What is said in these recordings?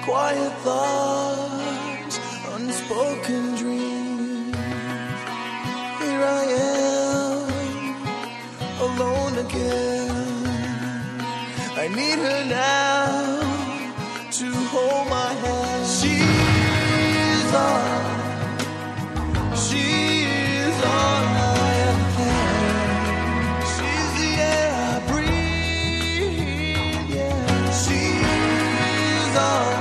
quiet thoughts, unspoken dreams. Here I am, alone again. I need her now to hold my hand. She's all I ever had. She's the air I breathe, yeah. She's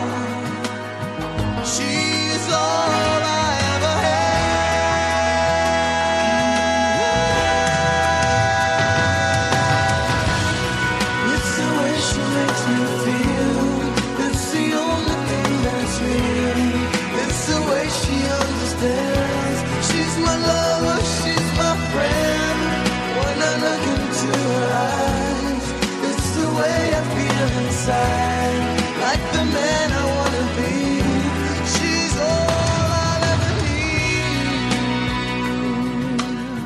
all I ever had. It's the way she makes me feel. It's the only thing that's real. It's the way she understands. She's my lover, she's my friend. When I look into her eyes, it's the way I feel inside. Like the man I wanna be. She's all I'll ever need.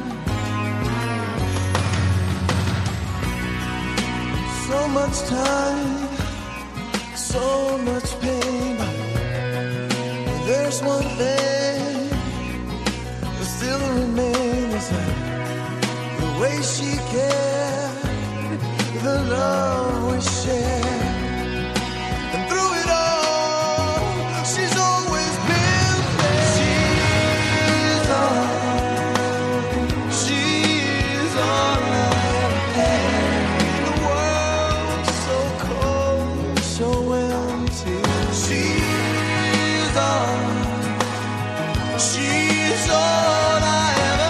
So much time, so much pain. There's one thing that still remains, the way she cared, the love we shared. And through it all, she's always been there. She's all I ever had. The world's so cold, so empty. She's all I ever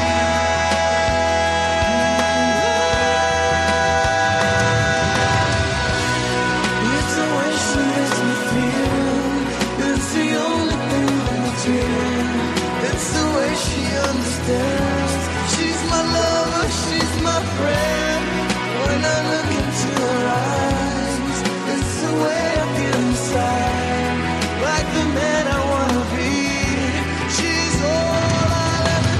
had. It's the way she makes me feel. It's the only thing that's real. It's the way she understands. She's my lover, she's my friend. When I look into her eyes, it's the way I feel inside. Like the man I wanna be. She's all I'll ever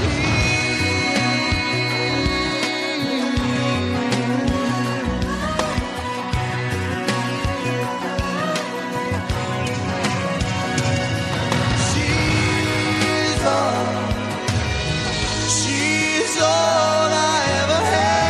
She's all I ever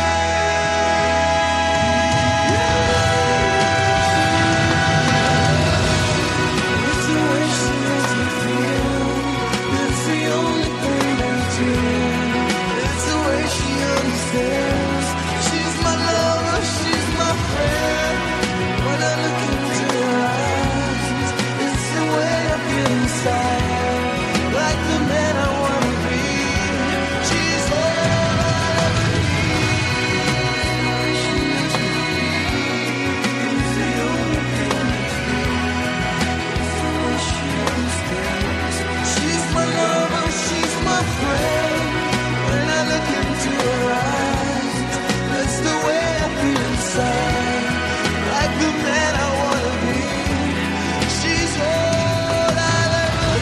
had. It's the way she makes me feel. It's the only thing that's real. It's the way she understands. She's my lover, she's my friend. When I look into her eyes, it's the way I feel inside. Like the man I wanna be. She's all I'll ever need. She makes me feel. It's the only thing that's real. It's the way she understands. She's my lover, she's my friend. When I look into her eyes, that's the way I feel inside. Like the man I wanna be. She's all I'll ever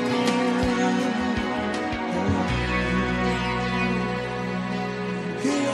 need. Here